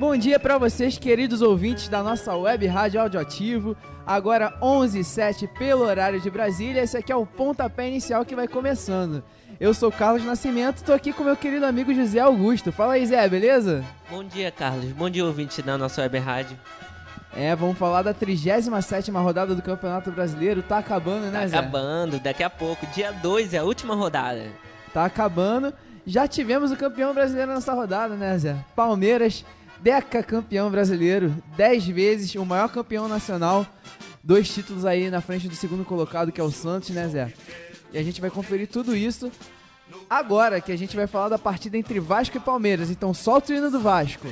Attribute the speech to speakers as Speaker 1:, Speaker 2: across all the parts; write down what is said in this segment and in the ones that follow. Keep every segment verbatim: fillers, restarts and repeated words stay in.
Speaker 1: bom dia para vocês, queridos ouvintes da nossa web rádio Audioativo. Agora onze e sete pelo horário de Brasília. Esse aqui é o pontapé inicial que vai começando. Eu sou o Carlos Nascimento, tô aqui com meu querido amigo José Augusto. Fala aí, Zé, beleza?
Speaker 2: Bom dia, Carlos. Bom dia, ouvinte da nossa web rádio.
Speaker 1: É, vamos falar da trigésima sétima rodada do Campeonato Brasileiro. Tá acabando, né,
Speaker 2: tá
Speaker 1: Zé?
Speaker 2: Tá acabando, daqui a pouco. Dia dois é a última rodada.
Speaker 1: Tá acabando. Já tivemos o campeão brasileiro nessa rodada, né, Zé? Palmeiras, deca campeão brasileiro, dez vezes, o maior campeão nacional. Dois títulos aí na frente do segundo colocado, que é o Santos, né, Zé? E a gente vai conferir tudo isso agora, que a gente vai falar da partida entre Vasco e Palmeiras. Então solta o hino do Vasco.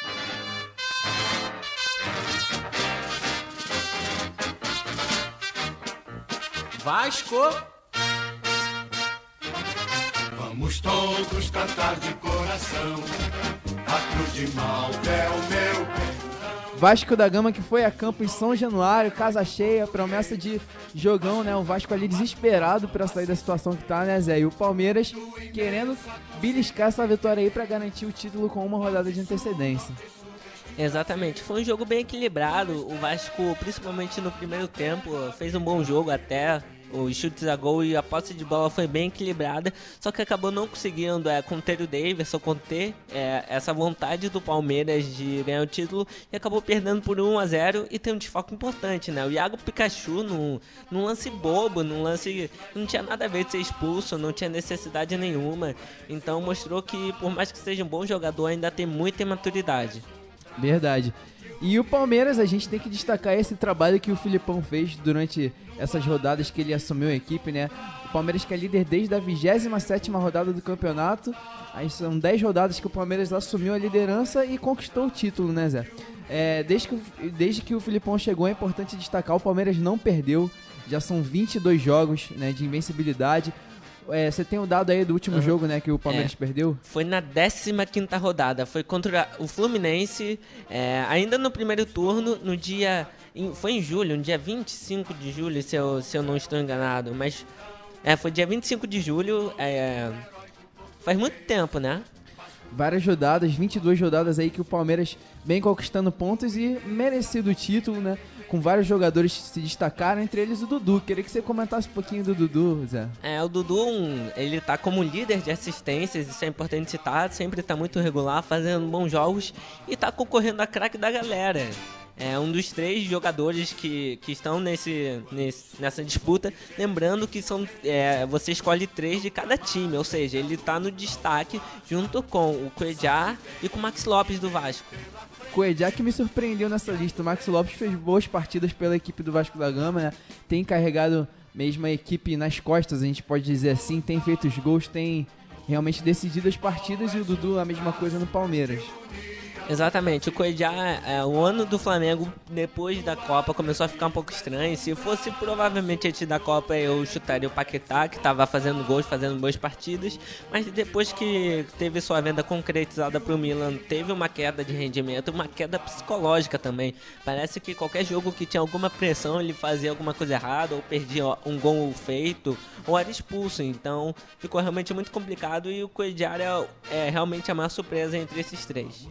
Speaker 3: Vasco!
Speaker 4: Vamos todos cantar de coração, a cruz de Malta é o meu perdão.
Speaker 1: Vasco da Gama que foi a campo em São Januário, casa cheia, promessa de jogão, né? O Vasco ali desesperado pra sair da situação que tá, né, Zé? E o Palmeiras querendo beliscar essa vitória aí pra garantir o título com uma rodada de antecedência.
Speaker 2: Exatamente, foi um jogo bem equilibrado. O Vasco, principalmente no primeiro tempo, fez um bom jogo até. Os chutes a gol e a posse de bola foi bem equilibrada, só que acabou não conseguindo é, conter o Davidson, conter é, essa vontade do Palmeiras de ganhar o título, e acabou perdendo por um a zero e tem um desfalque importante, né? O Iago Pikachu, num, num lance bobo, num lance que não tinha nada a ver de ser expulso, não tinha necessidade nenhuma, então mostrou que, por mais que seja um bom jogador, ainda tem muita imaturidade.
Speaker 1: Verdade. E o Palmeiras, a gente tem que destacar esse trabalho que o Filipão fez durante essas rodadas que ele assumiu a equipe, né? O Palmeiras que é líder desde a vigésima sétima rodada do campeonato. Aí são dez rodadas que o Palmeiras assumiu a liderança e conquistou o título, né, Zé? É, desde, que, desde que o Filipão chegou, é importante destacar, o Palmeiras não perdeu. Já são vinte e dois jogos, né, de invencibilidade. É, você tem o dado aí do último uhum. jogo, né, que o Palmeiras é, perdeu?
Speaker 2: Foi na décima quinta rodada, foi contra o Fluminense, é, ainda no primeiro turno, no dia, em, foi em julho, no dia vinte e cinco de julho, se eu, se eu não estou enganado, mas é, foi dia vinte e cinco de julho, é, faz muito tempo, né?
Speaker 1: Várias rodadas, vinte e duas rodadas aí que o Palmeiras vem conquistando pontos e merecido o título, né? Com vários jogadores que se destacaram, entre eles o Dudu. Queria que você comentasse um pouquinho do Dudu, Zé.
Speaker 2: É, o Dudu, um, ele tá como líder de assistências, isso é importante citar, sempre tá muito regular, fazendo bons jogos e tá concorrendo a craque da galera. É um dos três jogadores que, que estão nesse, nesse, nessa disputa. Lembrando que são, é, você escolhe três de cada time, ou seja, ele tá no destaque junto com o Cuéllar e com o Maxi Lopes do Vasco.
Speaker 1: Cuéllar que me surpreendeu nessa lista. O Maxi Lopes fez boas partidas pela equipe do Vasco da Gama, né? Tem carregado mesmo a equipe nas costas, a gente pode dizer assim. Tem feito os gols, tem realmente decidido as partidas, e o Dudu a mesma coisa no Palmeiras.
Speaker 2: Exatamente, o Cuéllar, é, o ano do Flamengo depois da Copa começou a ficar um pouco estranho. Se fosse provavelmente antes da Copa, eu chutaria o Paquetá, que estava fazendo gols, fazendo boas partidas, mas depois que teve sua venda concretizada para o Milan, teve uma queda de rendimento, uma queda psicológica também. Parece que qualquer jogo que tinha alguma pressão, ele fazia alguma coisa errada, ou perdia um gol feito, ou era expulso. Então ficou realmente muito complicado, e o Cuéllar é, é realmente a maior surpresa entre esses três.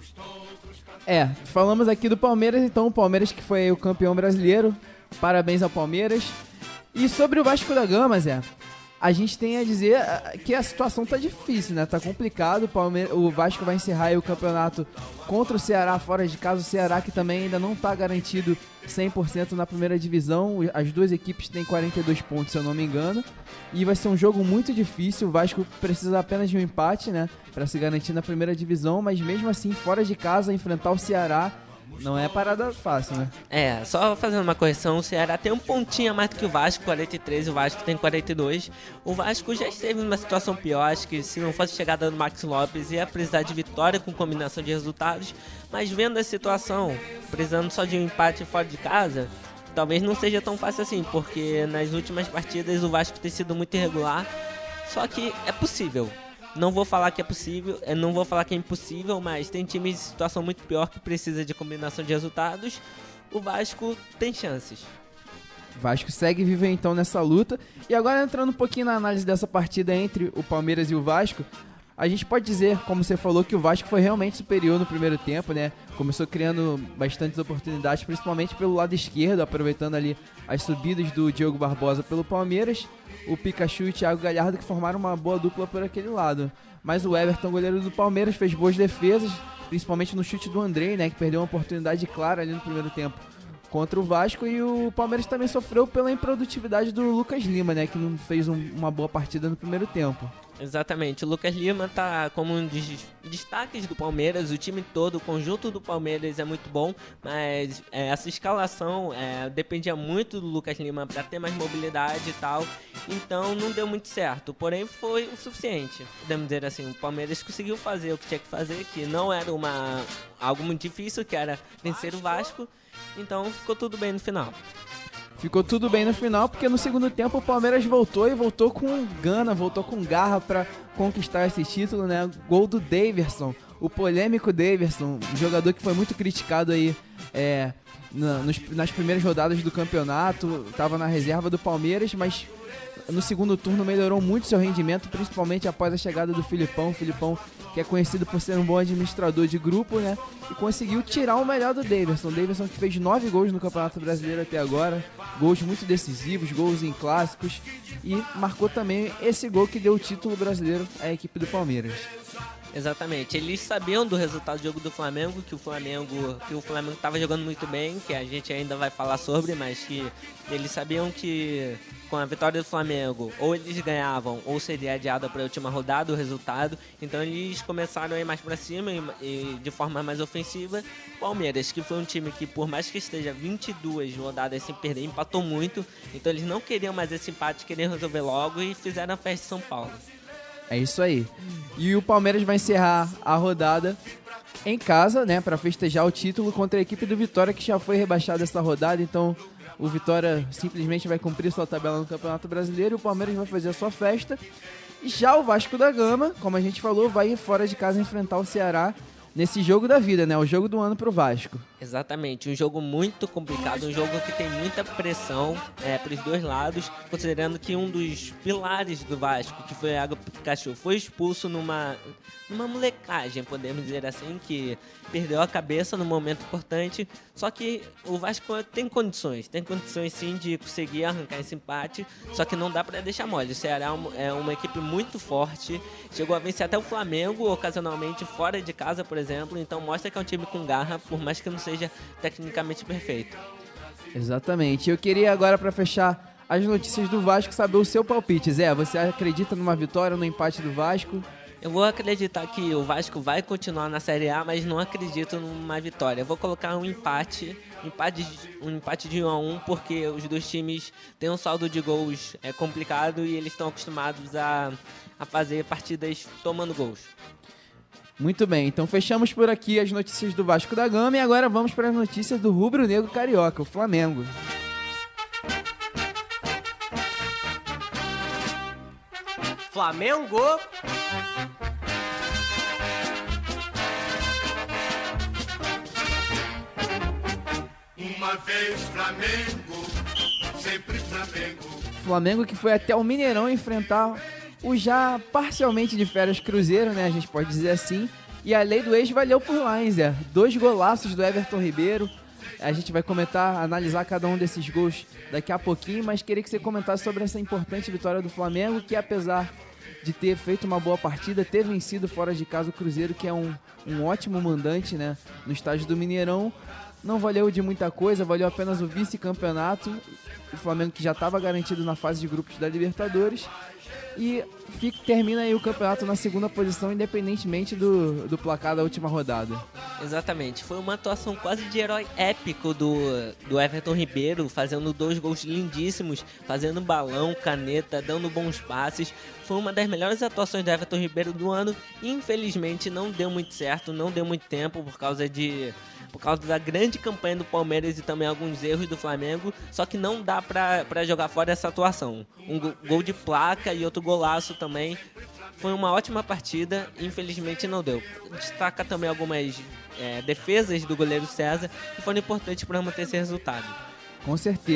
Speaker 1: É, falamos aqui do Palmeiras, então o Palmeiras que foi o campeão brasileiro, parabéns ao Palmeiras. E sobre o Vasco da Gama, Zé, a gente tem a dizer que a situação tá difícil, né? Tá complicado, o, Palmeiras, o Vasco vai encerrar aí o campeonato contra o Ceará fora de casa, o Ceará que também ainda não tá garantido cem por cento na primeira divisão, as duas equipes têm quarenta e dois pontos, se eu não me engano, e vai ser um jogo muito difícil. O Vasco precisa apenas de um empate, né, para se garantir na primeira divisão, mas mesmo assim, fora de casa, enfrentar o Ceará não é parada fácil, né?
Speaker 2: É, só fazendo uma correção, o Ceará tem um pontinho a mais do que o Vasco, quarenta e três, o Vasco tem quarenta e dois. O Vasco já esteve numa situação pior, acho que se não fosse chegada do Maxi Lopes ia precisar de vitória com combinação de resultados, mas vendo a situação, precisando só de um empate fora de casa, talvez não seja tão fácil assim, porque nas últimas partidas o Vasco tem sido muito irregular, só que é possível. Não vou falar que é possível, não vou falar que é impossível, mas tem times de situação muito pior que precisa de combinação de resultados. O Vasco tem chances.
Speaker 1: O Vasco segue vivo então nessa luta. E agora entrando um pouquinho na análise dessa partida entre o Palmeiras e o Vasco, A gente pode dizer, como você falou, que o Vasco foi realmente superior no primeiro tempo, né? Começou criando bastantes oportunidades, principalmente pelo lado esquerdo, aproveitando ali as subidas do Diogo Barbosa pelo Palmeiras, o Pikachu e o Thiago Galhardo, que formaram uma boa dupla por aquele lado. Mas o Everton, goleiro do Palmeiras, fez boas defesas, principalmente no chute do Andrei, né? Que perdeu uma oportunidade clara ali no primeiro tempo contra o Vasco, e o Palmeiras também sofreu pela improdutividade do Lucas Lima, né? Que não fez um, uma boa partida no primeiro tempo.
Speaker 2: Exatamente, o Lucas Lima tá como um dos destaques do Palmeiras, o time todo, o conjunto do Palmeiras é muito bom, mas é, essa escalação é, dependia muito do Lucas Lima para ter mais mobilidade e tal, então não deu muito certo, porém foi o suficiente, podemos dizer assim. O Palmeiras conseguiu fazer o que tinha que fazer, que não era uma, algo muito difícil, que era vencer o Vasco, então ficou tudo bem no final.
Speaker 1: Ficou tudo bem no final, porque no segundo tempo o Palmeiras voltou e voltou com gana, voltou com garra para conquistar esse título, né? Gol do Daverson, o polêmico Daverson, um jogador que foi muito criticado aí é, na, nos, nas primeiras rodadas do campeonato, estava na reserva do Palmeiras, mas no segundo turno melhorou muito seu rendimento, principalmente após a chegada do Filipão. O Filipão, que é conhecido por ser um bom administrador de grupo, né? E conseguiu tirar o melhor do Daverson. O Daverson que fez nove gols no Campeonato Brasileiro até agora, gols muito decisivos, gols em clássicos, e marcou também esse gol que deu o título brasileiro à equipe do Palmeiras.
Speaker 2: Exatamente, eles sabiam do resultado do jogo do Flamengo, que o Flamengo que o Flamengo estava jogando muito bem, que a gente ainda vai falar sobre, mas que eles sabiam que com a vitória do Flamengo ou eles ganhavam ou seria adiado para a última rodada o resultado, então eles começaram a ir mais para cima e, e de forma mais ofensiva. Palmeiras, que foi um time que por mais que esteja vinte e duas rodadas sem perder, empatou muito, então eles não queriam mais esse empate, queriam resolver logo e fizeram a festa em São Paulo.
Speaker 1: É isso aí. E o Palmeiras vai encerrar a rodada em casa, né, para festejar o título contra a equipe do Vitória, que já foi rebaixada essa rodada. Então o Vitória simplesmente vai cumprir sua tabela no Campeonato Brasileiro e o Palmeiras vai fazer a sua festa. E já o Vasco da Gama, como a gente falou, vai fora de casa enfrentar o Ceará nesse jogo da vida, né, o jogo do ano pro Vasco.
Speaker 2: Exatamente, um jogo muito complicado, um jogo que tem muita pressão é, para os dois lados, considerando que um dos pilares do Vasco, que foi Iago Pikachu, foi expulso numa, numa molecagem, podemos dizer assim, que perdeu a cabeça num momento importante, só que o Vasco tem condições, tem condições sim de conseguir arrancar esse empate, só que não dá para deixar mole. O Ceará é uma equipe muito forte, chegou a vencer até o Flamengo, ocasionalmente fora de casa, por exemplo, então mostra que é um time com garra, por mais que não seja tecnicamente perfeito.
Speaker 1: Exatamente. Eu queria agora, para fechar as notícias do Vasco, saber o seu palpite. Zé, você acredita numa vitória ou no empate do Vasco?
Speaker 2: Eu vou acreditar que o Vasco vai continuar na Série A, mas não acredito numa vitória. Eu vou colocar um empate, um empate, de, um empate de um a um, porque os dois times têm um saldo de gols é, complicado e eles estão acostumados a, a fazer partidas tomando gols.
Speaker 1: Muito bem, então fechamos por aqui as notícias do Vasco da Gama e agora vamos para as notícias do rubro-negro carioca, o Flamengo.
Speaker 3: Flamengo!
Speaker 4: Uma vez Flamengo, sempre Flamengo.
Speaker 1: Flamengo que foi até o Mineirão enfrentar o já parcialmente de férias Cruzeiro, né? A gente pode dizer assim. E a lei do ex valeu por lá, hein, Zé? Dois golaços do Everton Ribeiro. A gente vai comentar, analisar cada um desses gols daqui a pouquinho, mas queria que você comentasse sobre essa importante vitória do Flamengo, que apesar de ter feito uma boa partida, ter vencido fora de casa o Cruzeiro, que é um, um ótimo mandante, né, no estádio do Mineirão. Não valeu de muita coisa, valeu apenas o vice-campeonato. O Flamengo que já estava garantido na fase de grupos da Libertadores. E fica, termina aí o campeonato na segunda posição, independentemente do, do placar da última rodada.
Speaker 2: Exatamente, foi uma atuação quase de herói épico do, do Everton Ribeiro, fazendo dois gols lindíssimos, fazendo balão, caneta, dando bons passes. Foi uma das melhores atuações do Everton Ribeiro do ano. Infelizmente não deu muito certo, não deu muito tempo por causa de... por causa da grande campanha do Palmeiras e também alguns erros do Flamengo, só que não dá pra, pra jogar fora essa atuação. Um gol de placa e outro golaço também. Foi uma ótima partida, infelizmente não deu. Destaca também algumas é, defesas do goleiro César que foram importantes para manter esse resultado.
Speaker 1: Com certeza.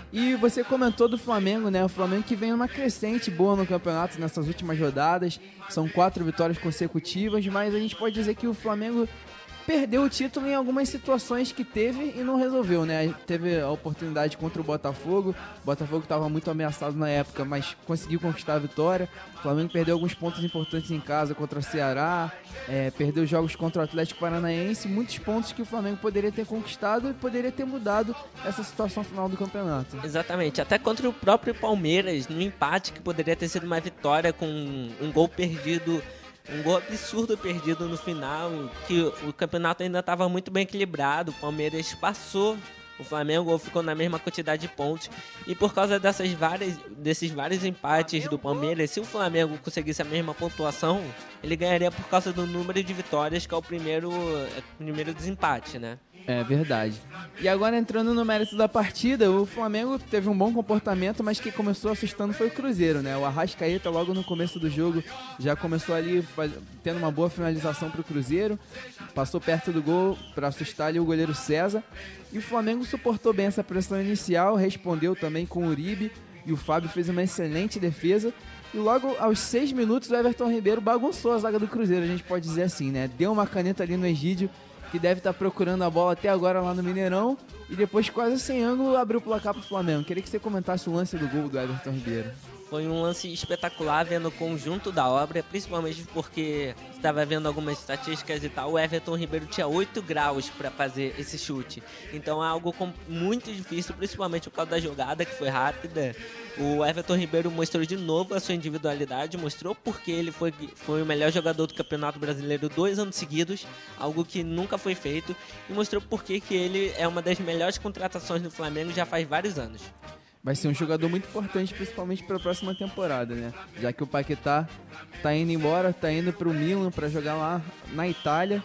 Speaker 1: E você comentou do Flamengo, né? O Flamengo que vem numa crescente boa no campeonato nessas últimas rodadas. São quatro vitórias consecutivas, mas a gente pode dizer que o Flamengo perdeu o título em algumas situações que teve e não resolveu, né? Teve a oportunidade contra o Botafogo. O Botafogo estava muito ameaçado na época, mas conseguiu conquistar a vitória. O Flamengo perdeu alguns pontos importantes em casa contra o Ceará, é, perdeu jogos contra o Atlético Paranaense, muitos pontos que o Flamengo poderia ter conquistado e poderia ter mudado essa situação final do campeonato.
Speaker 2: Exatamente, até contra o próprio Palmeiras, no empate que poderia ter sido uma vitória com um gol perdido, um gol absurdo perdido no final, que o campeonato ainda estava muito bem equilibrado, o Palmeiras passou o Flamengo ou ficou na mesma quantidade de pontos, e por causa dessas várias, desses vários empates do Palmeiras, se o Flamengo conseguisse a mesma pontuação, ele ganharia por causa do número de vitórias, que é o primeiro, é o primeiro desempate, né?
Speaker 1: É verdade. E agora entrando no mérito da partida, o Flamengo teve um bom comportamento, mas quem começou assustando foi o Cruzeiro, né? O Arrascaeta logo no começo do jogo já começou ali faz... tendo uma boa finalização para o Cruzeiro, passou perto do gol para assustar ali o goleiro César, e o Flamengo suportou bem essa pressão inicial, respondeu também com o Uribe, e o Fábio fez uma excelente defesa. E logo aos seis minutos o Everton Ribeiro bagunçou a zaga do Cruzeiro, a gente pode dizer assim, né? Deu uma caneta ali no Egídio, que deve estar procurando a bola até agora lá no Mineirão, e depois quase sem ângulo abriu o placar pro Flamengo. Queria que você comentasse o lance do gol do Everton Ribeiro.
Speaker 2: Foi um lance espetacular vendo o conjunto da obra, principalmente porque estava vendo algumas estatísticas e tal. O Everton Ribeiro tinha oito graus para fazer esse chute, então é algo muito difícil, principalmente por causa da jogada que foi rápida. O Everton Ribeiro mostrou de novo a sua individualidade, mostrou porque ele foi, foi o melhor jogador do Campeonato Brasileiro dois anos seguidos, algo que nunca foi feito, e mostrou porque que ele é uma das melhores contratações do Flamengo já faz vários anos.
Speaker 1: Vai ser um jogador muito importante, principalmente para a próxima temporada, né? Já que o Paquetá tá indo embora, tá indo para o Milan para jogar lá na Itália.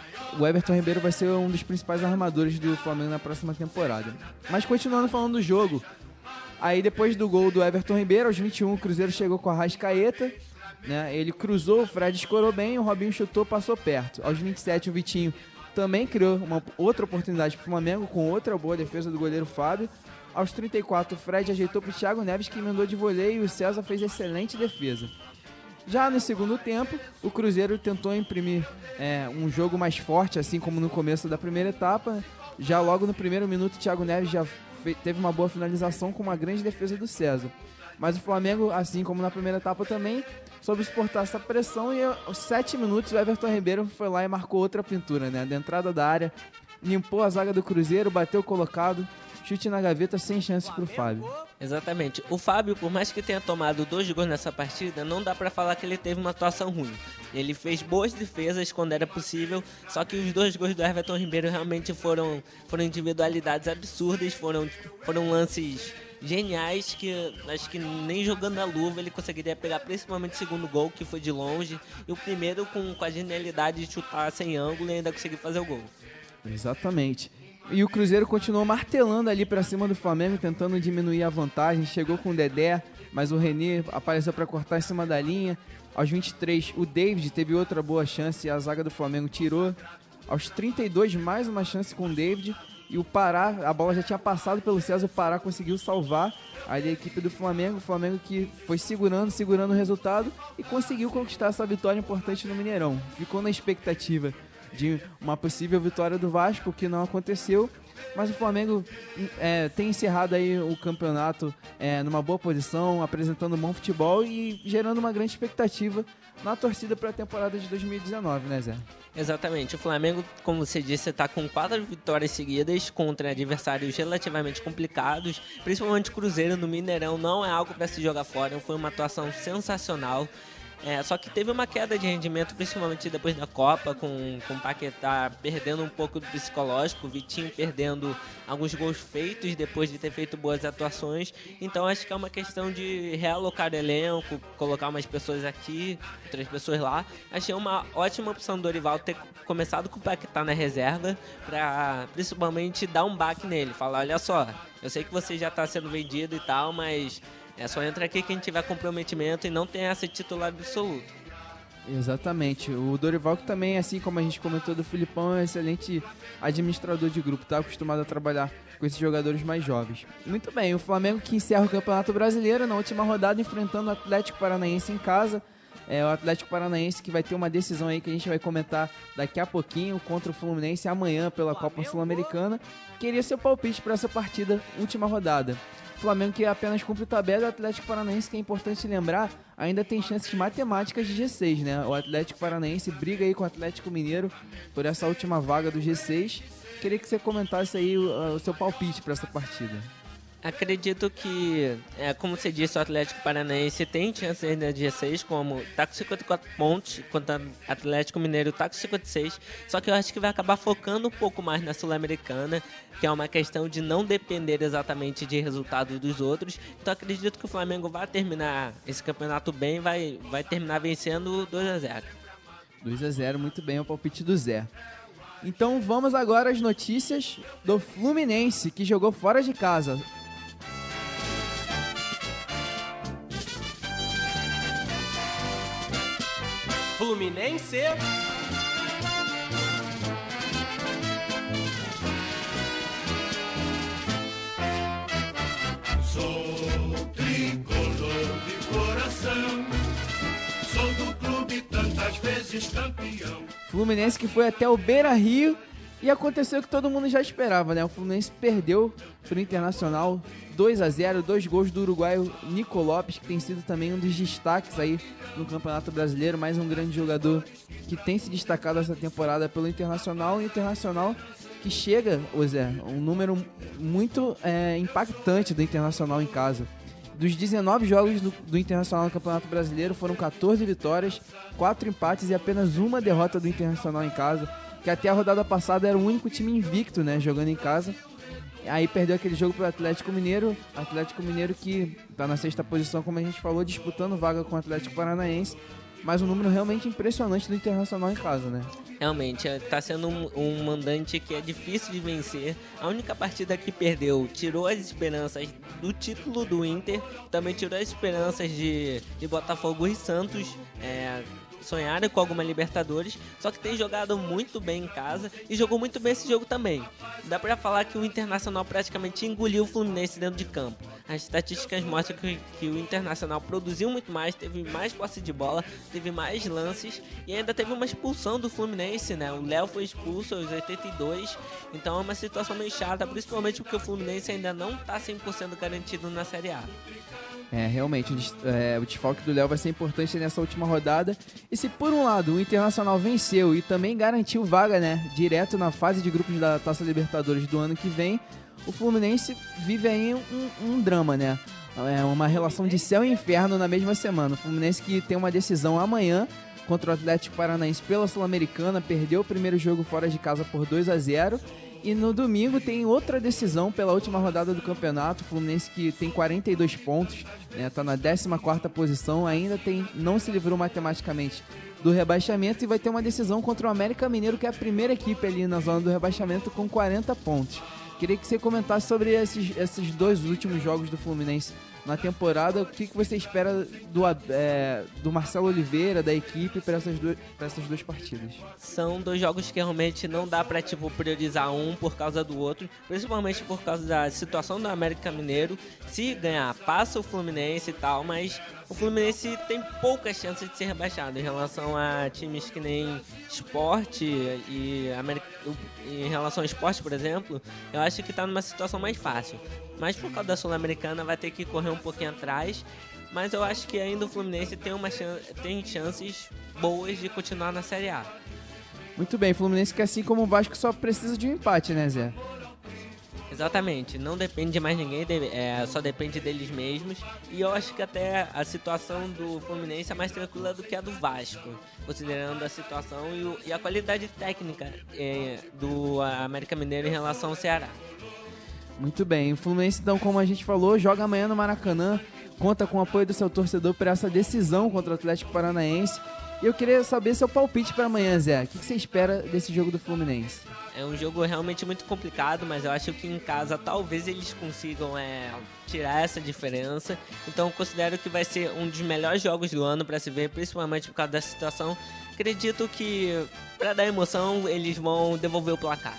Speaker 1: O Everton Ribeiro vai ser um dos principais armadores do Flamengo na próxima temporada. Mas continuando falando do jogo, aí depois do gol do Everton Ribeiro, aos vinte e um, o Cruzeiro chegou com a Arrascaeta, né? Ele cruzou, o Fred escorou bem, o Robinho chutou, passou perto. Aos vinte e sete, o Vitinho também criou uma outra oportunidade para o Flamengo, com outra boa defesa do goleiro Fábio. Aos trinta e quatro, o Fred ajeitou para o Thiago Neves, que emendou de voleio, e o César fez excelente defesa. Já no segundo tempo, o Cruzeiro tentou imprimir é, um jogo mais forte, assim como no começo da primeira etapa. Já logo no primeiro minuto, o Thiago Neves já fe- teve uma boa finalização com uma grande defesa do César. Mas o Flamengo, assim como na primeira etapa também, soube suportar essa pressão, e aos sete minutos o Everton Ribeiro foi lá e marcou outra pintura, né? Da entrada da área, limpou a zaga do Cruzeiro, bateu colocado, chute na gaveta, sem chances pro Fábio.
Speaker 2: Exatamente. O Fábio, por mais que tenha tomado dois gols nessa partida, não dá pra falar que ele teve uma atuação ruim. Ele fez boas defesas quando era possível, só que os dois gols do Everton Ribeiro realmente foram, foram individualidades absurdas, foram, foram lances geniais que acho que nem jogando a luva ele conseguiria pegar, principalmente o segundo gol, que foi de longe, e o primeiro com, com a genialidade de chutar sem ângulo e ainda conseguir fazer o gol.
Speaker 1: Exatamente. E o Cruzeiro continuou martelando ali pra cima do Flamengo, tentando diminuir a vantagem. Chegou com o Dedé, mas o René apareceu pra cortar em cima da linha. Aos vinte e três, o David teve outra boa chance e a zaga do Flamengo tirou. Aos trinta e dois, mais uma chance com o David. E o Pará, a bola já tinha passado pelo César, o Pará conseguiu salvar ali a equipe do Flamengo. O Flamengo que foi segurando, segurando o resultado e conseguiu conquistar essa vitória importante no Mineirão. Ficou na expectativa de uma possível vitória do Vasco, que não aconteceu, mas o Flamengo é, tem encerrado aí o campeonato é, numa boa posição, apresentando um bom futebol e gerando uma grande expectativa na torcida para a temporada de dois mil e dezenove, né, Zé?
Speaker 2: Exatamente. O Flamengo, como você disse, está com quatro vitórias seguidas contra adversários relativamente complicados, principalmente o Cruzeiro no Mineirão. Não é algo para se jogar fora, foi uma atuação sensacional. É, só que teve uma queda de rendimento, principalmente depois da Copa, com, com o Paquetá perdendo um pouco do psicológico, o Vitinho perdendo alguns gols feitos depois de ter feito boas atuações. Então acho que é uma questão de realocar o elenco, colocar umas pessoas aqui, outras pessoas lá. Achei uma ótima opção do Dorival ter começado com o Paquetá na reserva, para principalmente dar um baque nele, falar, olha só, eu sei que você já está sendo vendido e tal, mas é só entra aqui quem tiver comprometimento e não tem essa titular absoluto.
Speaker 1: Exatamente. O Dorival, que também, assim como a gente comentou do Filipão, é um excelente administrador de grupo, tá acostumado a trabalhar com esses jogadores mais jovens. Muito bem, o Flamengo que encerra o Campeonato Brasileiro na última rodada enfrentando o Atlético Paranaense em casa. É, o Atlético Paranaense que vai ter uma decisão aí que a gente vai comentar daqui a pouquinho contra o Fluminense amanhã pela Copa Sul-Americana. Queria seu palpite para essa partida, última rodada. O Flamengo que apenas cumpre tabela, o Atlético Paranaense, que é importante lembrar, ainda tem chances matemáticas de G seis, né? O Atlético Paranaense briga aí com o Atlético Mineiro por essa última vaga do G seis. Queria que você comentasse aí o, o seu palpite para essa partida.
Speaker 2: Acredito que, é, como você disse, o Atlético Paranaense tem chance ainda de G seis, como tá com cinquenta e quatro pontos, enquanto o Atlético Mineiro tá com cinquenta e seis, só que eu acho que vai acabar focando um pouco mais na Sul-Americana, que é uma questão de não depender exatamente de resultados dos outros. Então acredito que o Flamengo vai terminar esse campeonato bem, vai, vai terminar vencendo dois a zero.
Speaker 1: dois a zero, muito bem, é o palpite do Zé. Então vamos agora às notícias do Fluminense, que jogou fora de casa.
Speaker 3: Fluminense.
Speaker 4: Sou tricolor de coração, sou do clube tantas vezes campeão.
Speaker 1: Fluminense que foi até o Beira-Rio e aconteceu o que todo mundo já esperava, né? O Fluminense perdeu pro Internacional dois a zero, dois gols do uruguaio Nico Lopes, que tem sido também um dos destaques aí no Campeonato Brasileiro, mais um grande jogador que tem se destacado essa temporada pelo Internacional. O Internacional que chega, ô Zé, um número muito é, impactante do Internacional em casa. Dos dezenove jogos do, do Internacional no Campeonato Brasileiro, foram quatorze vitórias, quatro empates e apenas uma derrota do Internacional em casa, que até a rodada passada era o único time invicto, né, jogando em casa. Aí perdeu aquele jogo pro Atlético Mineiro, Atlético Mineiro que tá na sexta posição, como a gente falou, disputando vaga com o Atlético Paranaense, mas um número realmente impressionante do Internacional em casa, né?
Speaker 2: Realmente, tá sendo um, um mandante que é difícil de vencer. A única partida que perdeu tirou as esperanças do título do Inter, também tirou as esperanças de, de Botafogo e Santos, é, sonharam com alguma Libertadores, só que tem jogado muito bem em casa e jogou muito bem esse jogo também. Dá pra falar que o Internacional praticamente engoliu o Fluminense dentro de campo. As estatísticas mostram que, que o Internacional produziu muito mais, teve mais posse de bola, teve mais lances e ainda teve uma expulsão do Fluminense, né? O Léo foi expulso aos oitenta e dois, então é uma situação meio chata, principalmente porque o Fluminense ainda não tá cem por cento garantido na Série A.
Speaker 1: É, realmente, é, o desfalque do Léo vai ser importante nessa última rodada. E se por um lado o Internacional venceu e também garantiu vaga, né, direto na fase de grupos da Taça Libertadores do ano que vem, o Fluminense vive aí um, um drama, né? É uma relação de céu e inferno na mesma semana. O Fluminense que tem uma decisão amanhã contra o Atlético Paranaense pela Sul-Americana, perdeu o primeiro jogo fora de casa por dois a zero. E no domingo tem outra decisão pela última rodada do campeonato. O Fluminense que tem quarenta e dois pontos, né, tá na décima quarta posição, ainda tem, não se livrou matematicamente do rebaixamento e vai ter uma decisão contra o América Mineiro, que é a primeira equipe ali na zona do rebaixamento com quarenta pontos. Queria que você comentasse sobre esses, esses dois últimos jogos do Fluminense na temporada. O que, que você espera do, é, do Marcelo Oliveira, da equipe, para essas, duas, para essas duas partidas?
Speaker 2: São dois jogos que realmente não dá pra, tipo, priorizar um por causa do outro, principalmente por causa da situação do América Mineiro. Se ganhar, passa o Fluminense e tal, mas o Fluminense tem poucas chances de ser rebaixado em relação a times que nem Sport e América, em relação ao Sport, por exemplo. Eu acho que tá numa situação mais fácil, mas por causa da Sul-Americana vai ter que correr um pouquinho atrás. Mas eu acho que ainda o Fluminense tem, uma chan- tem chances boas de continuar na Série A.
Speaker 1: Muito bem, Fluminense que assim como o Vasco só precisa de um empate, né, Zé?
Speaker 2: Exatamente, não depende de mais ninguém, é, só depende deles mesmos. E eu acho que até a situação do Fluminense é mais tranquila do que a do Vasco, considerando a situação e, o, e a qualidade técnica é, do América Mineiro em relação ao Ceará.
Speaker 1: Muito bem, o Fluminense então, como a gente falou, joga amanhã no Maracanã, conta com o apoio do seu torcedor para essa decisão contra o Atlético Paranaense. E eu queria saber seu palpite para amanhã, Zé. O que você espera desse jogo do Fluminense?
Speaker 2: É um jogo realmente muito complicado, mas eu acho que em casa talvez eles consigam é, tirar essa diferença. Então eu considero que vai ser um dos melhores jogos do ano para se ver, principalmente por causa dessa situação. Acredito que, para dar emoção, eles vão devolver o placar.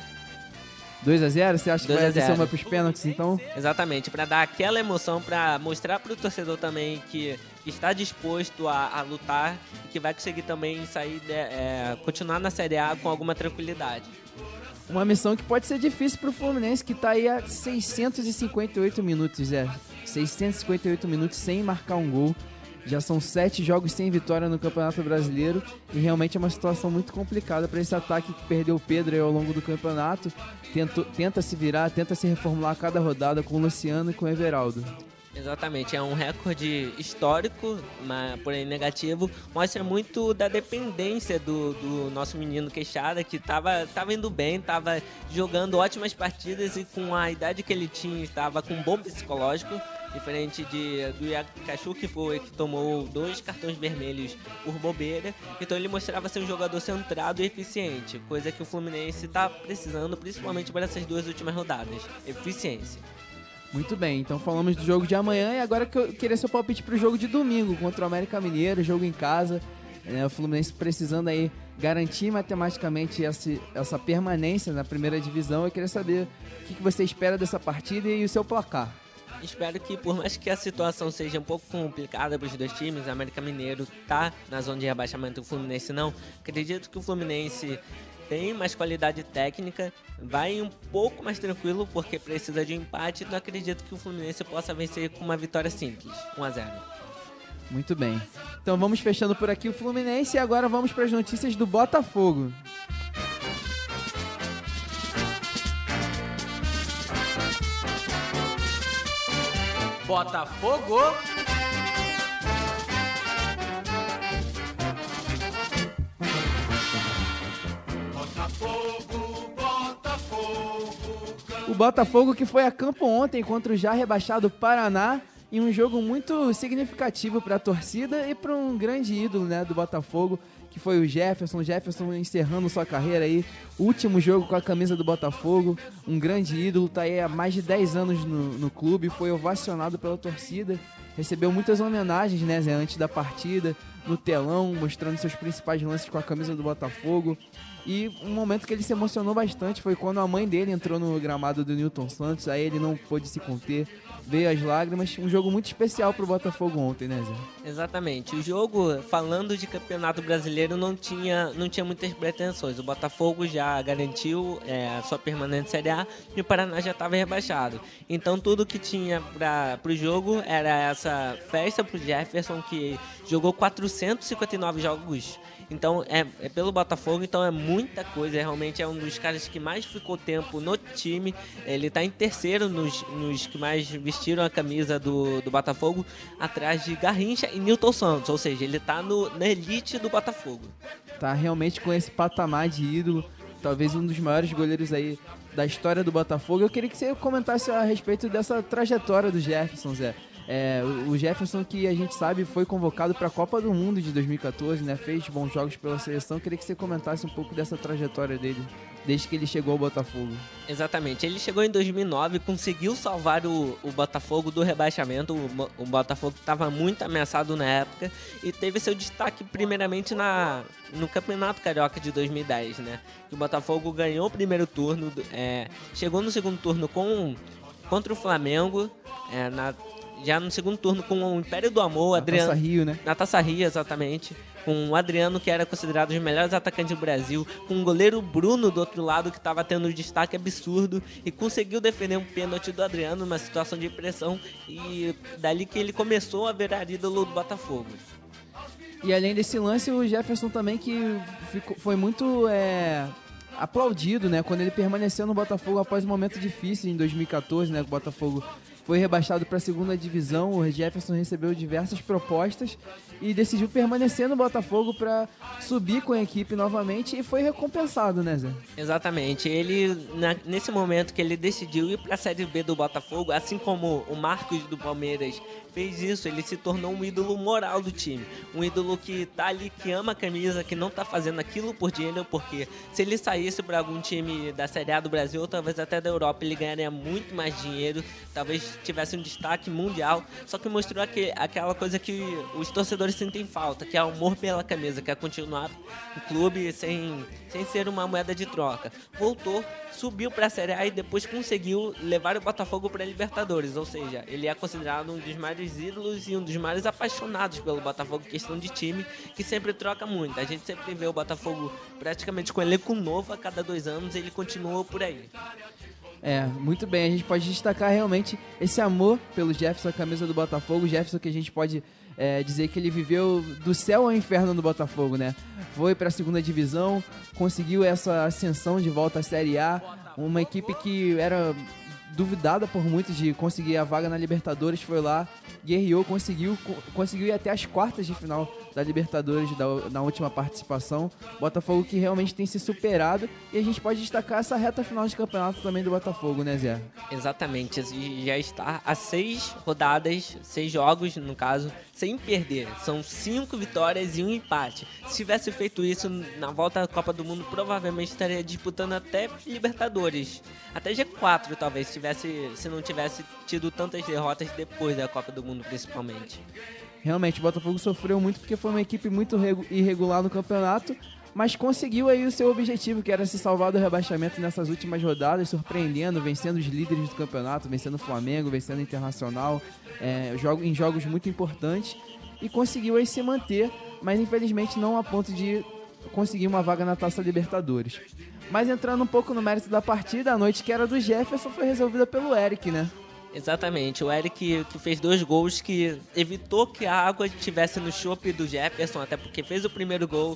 Speaker 1: dois a zero? Você acha que vai descer uma
Speaker 2: para
Speaker 1: pros pênaltis, então?
Speaker 2: Exatamente, para dar aquela emoção, para mostrar para o torcedor também que está disposto a, a lutar e que vai conseguir também sair, de, é, continuar na Série A com alguma tranquilidade.
Speaker 1: Uma missão que pode ser difícil pro Fluminense, que tá aí há seiscentos e cinquenta e oito minutos, Zé. seiscentos e cinquenta e oito minutos sem marcar um gol. Já são sete jogos sem vitória no Campeonato Brasileiro e realmente é uma situação muito complicada para esse ataque que perdeu o Pedro aí ao longo do campeonato. Tenta, tenta se virar, tenta se reformular a cada rodada com o Luciano e com o Everaldo.
Speaker 2: Exatamente, é um recorde histórico, mas porém negativo. Mostra muito da dependência do, do nosso menino Queixada, que estava tava indo bem, estava jogando ótimas partidas e com a idade que ele tinha, estava com um bom psicológico. Diferente de, do Iacachu, que foi que tomou dois cartões vermelhos por bobeira. Então ele mostrava ser um jogador centrado e eficiente, coisa que o Fluminense está precisando, principalmente para essas duas últimas rodadas. Eficiência.
Speaker 1: Muito bem, então falamos do jogo de amanhã e agora que eu queria seu palpite pro jogo de domingo contra o América Mineiro, jogo em casa. É, o Fluminense precisando aí garantir matematicamente essa, essa permanência na primeira divisão. Eu queria saber o que, que você espera dessa partida e o seu placar.
Speaker 2: Espero que, por mais que a situação seja um pouco complicada para os dois times, o América Mineiro tá na zona de rebaixamento, o Fluminense não. Acredito que o Fluminense tem mais qualidade técnica, vai um pouco mais tranquilo porque precisa de um empate. Não acredito que o Fluminense possa vencer com uma vitória simples, um a zero.
Speaker 1: Muito bem. Então vamos fechando por aqui o Fluminense e agora vamos para as notícias do Botafogo.
Speaker 3: Botafogo.
Speaker 4: Botafogo, Botafogo.
Speaker 1: O Botafogo que foi a campo ontem contra o já rebaixado Paraná em um jogo muito significativo para a torcida e para um grande ídolo, né, do Botafogo, que foi o Jefferson. Jefferson encerrando sua carreira aí, último jogo com a camisa do Botafogo, um grande ídolo, tá aí há mais de dez anos no, no clube, foi ovacionado pela torcida, recebeu muitas homenagens, né, Zé, antes da partida, no telão, mostrando seus principais lances com a camisa do Botafogo. E um momento que ele se emocionou bastante foi quando a mãe dele entrou no gramado do Newton Santos, aí ele não pôde se conter, veio as lágrimas. Um jogo muito especial pro Botafogo ontem, né, Zé?
Speaker 2: Exatamente. O jogo, falando de campeonato brasileiro, não tinha, não tinha muitas pretensões. O Botafogo já garantiu é, a sua permanente Série A e o Paraná já estava rebaixado. Então tudo que tinha para o jogo era essa festa pro Jefferson, que jogou quatrocentos e cinquenta e nove jogos. Então é, é pelo Botafogo, então é muita coisa. Realmente é um dos caras que mais ficou tempo no time. Ele está em terceiro nos, nos que mais vestiram a camisa do, do Botafogo, atrás de Garrincha e Newton Santos. Ou seja, ele está na elite do Botafogo.
Speaker 1: Tá realmente com esse patamar de ídolo, talvez um dos maiores goleiros aí da história do Botafogo. Eu queria que você comentasse a respeito dessa trajetória do Jefferson, Zé. É, o Jefferson, que a gente sabe foi convocado para a Copa do Mundo de dois mil e catorze, né? Fez bons jogos pela seleção. Queria que você comentasse um pouco dessa trajetória dele desde que ele chegou ao Botafogo.
Speaker 2: Exatamente, ele chegou em dois mil e nove, conseguiu salvar o, o Botafogo do rebaixamento. O, o Botafogo estava muito ameaçado na época e teve seu destaque primeiramente na, no Campeonato Carioca de dois mil e dez, né? O Botafogo ganhou o primeiro turno, é, chegou no segundo turno com, contra o Flamengo, é, na já no segundo turno com o Império do Amor,
Speaker 1: Na
Speaker 2: Adriano,
Speaker 1: Taça Rio, né?
Speaker 2: Na Taça Rio, exatamente. Com o Adriano, que era considerado os melhores atacantes do Brasil. Com o goleiro Bruno do outro lado, que estava tendo um destaque absurdo. E conseguiu defender um pênalti do Adriano numa situação de pressão. E dali que ele começou a virar ídolo do Botafogo.
Speaker 1: E além desse lance, o Jefferson também, que ficou, foi muito é, aplaudido, né? Quando ele permaneceu no Botafogo após um momento difícil em dois mil e catorze, né? O Botafogo foi rebaixado para a segunda divisão. O Jefferson recebeu diversas propostas e decidiu permanecer no Botafogo para subir com a equipe novamente e foi recompensado, né, Zé?
Speaker 2: Exatamente. Ele, na, nesse momento que ele decidiu ir para a Série B do Botafogo, assim como o Marcos do Palmeiras fez isso, ele se tornou um ídolo moral do time. Um ídolo que tá ali, que ama a camisa, que não tá fazendo aquilo por dinheiro, porque se ele saísse para algum time da Série A do Brasil, ou talvez até da Europa, ele ganharia muito mais dinheiro, talvez tivesse um destaque mundial, só que mostrou aquele, aquela coisa que os torcedores sentem falta, que é o amor pela camisa, que é continuar no clube sem, sem ser uma moeda de troca. Voltou, subiu para a Série A e depois conseguiu levar o Botafogo para a Libertadores, ou seja, ele é considerado um dos maiores ídolos e um dos mais apaixonados pelo Botafogo, questão de time, que sempre troca muito. A gente sempre vê o Botafogo praticamente com elenco novo a cada dois anos e ele continua por aí.
Speaker 1: É, muito bem, a gente pode destacar realmente esse amor pelo Jefferson, a camisa do Botafogo. O Jefferson, que a gente pode é, dizer que ele viveu do céu ao inferno no Botafogo, né? Foi para a segunda divisão, conseguiu essa ascensão de volta à Série A, uma equipe que era duvidada por muitos de conseguir a vaga na Libertadores, foi lá, guerreou, conseguiu, conseguiu ir até as quartas de final da Libertadores da, na última participação. Botafogo que realmente tem se superado e a gente pode destacar essa reta final de campeonato também do Botafogo, né, Zé?
Speaker 2: Exatamente, já está a seis rodadas, seis jogos no caso, sem perder. São cinco vitórias e um empate. Se tivesse feito isso na volta da Copa do Mundo, provavelmente estaria disputando até Libertadores, até G quatro talvez, se, tivesse, se não tivesse tido tantas derrotas depois da Copa do Mundo principalmente.
Speaker 1: Realmente, o Botafogo sofreu muito porque foi uma equipe muito irregular no campeonato, mas conseguiu aí o seu objetivo, que era se salvar do rebaixamento nessas últimas rodadas, surpreendendo, vencendo os líderes do campeonato, vencendo o Flamengo, vencendo o Internacional, é, em jogos muito importantes, e conseguiu aí se manter, mas infelizmente não a ponto de conseguir uma vaga na Taça Libertadores. Mas entrando um pouco no mérito da partida, a noite que era do Jefferson foi resolvida pelo Eric, né?
Speaker 2: Exatamente, o Eric que fez dois gols, que evitou que a água estivesse no chope do Jefferson, até porque fez o primeiro gol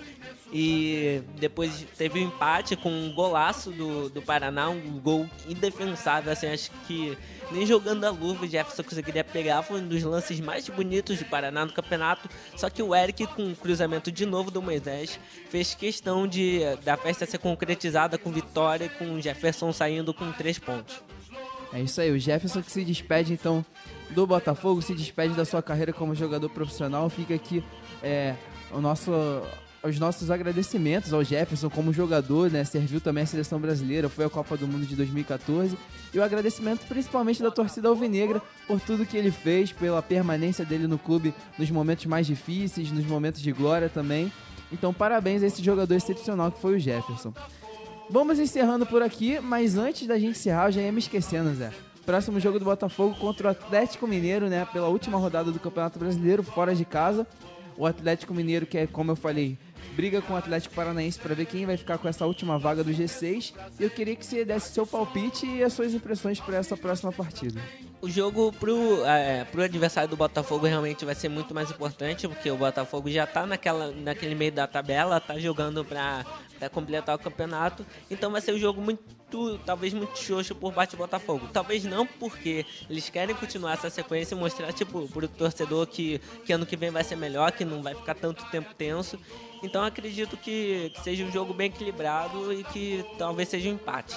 Speaker 2: e depois teve um empate com um golaço do, do Paraná, um gol indefensável, assim, acho que nem jogando a luva o Jefferson conseguiria pegar, foi um dos lances mais bonitos do Paraná no campeonato, só que o Eric, com um cruzamento de novo do Moisés, fez questão de da festa ser concretizada com vitória, com o Jefferson saindo com três pontos.
Speaker 1: É isso aí, o Jefferson que se despede então do Botafogo, se despede da sua carreira como jogador profissional. Fica aqui é, o nosso, os nossos agradecimentos ao Jefferson como jogador, né? Serviu também a seleção brasileira, foi à Copa do Mundo de dois mil e catorze. E o agradecimento principalmente da torcida alvinegra por tudo que ele fez, pela permanência dele no clube nos momentos mais difíceis, nos momentos de glória também. Então parabéns a esse jogador excepcional que foi o Jefferson. Vamos encerrando por aqui, mas antes da gente encerrar, eu já ia me esquecendo, Zé. Próximo jogo do Botafogo contra o Atlético Mineiro, né? Pela última rodada do Campeonato Brasileiro, fora de casa. O Atlético Mineiro, que é, como eu falei, briga com o Atlético Paranaense para ver quem vai ficar com essa última vaga do G seis. E eu queria que você desse seu palpite e as suas impressões para essa próxima partida.
Speaker 2: O jogo pro, é, pro adversário do Botafogo realmente vai ser muito mais importante, porque o Botafogo já tá naquela, naquele meio da tabela, tá jogando para completar o campeonato, então vai ser um jogo muito, talvez muito xoxo por parte do Botafogo. Talvez não, porque eles querem continuar essa sequência e mostrar, tipo, pro torcedor que, que ano que vem vai ser melhor, que não vai ficar tanto tempo tenso. Então acredito que, que seja um jogo bem equilibrado e que talvez seja um empate.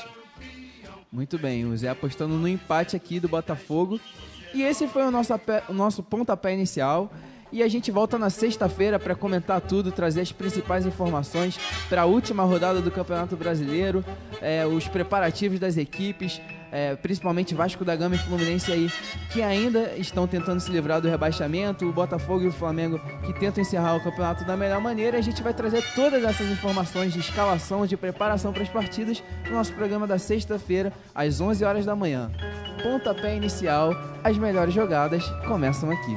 Speaker 1: Muito bem, o Zé apostando no empate aqui do Botafogo. E esse foi o nosso, o nosso pontapé inicial. E a gente volta na sexta-feira para comentar tudo, trazer as principais informações para a última rodada do Campeonato Brasileiro, é, os preparativos das equipes, é, principalmente Vasco da Gama e Fluminense aí, que ainda estão tentando se livrar do rebaixamento, o Botafogo e o Flamengo que tentam encerrar o campeonato da melhor maneira. A gente vai trazer todas essas informações de escalação, de preparação para as partidas no nosso programa da sexta-feira, às onze horas da manhã. Pontapé inicial, as melhores jogadas começam aqui.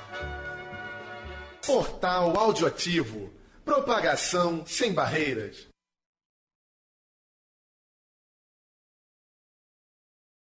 Speaker 5: Portal Audioativo. Propagação sem barreiras.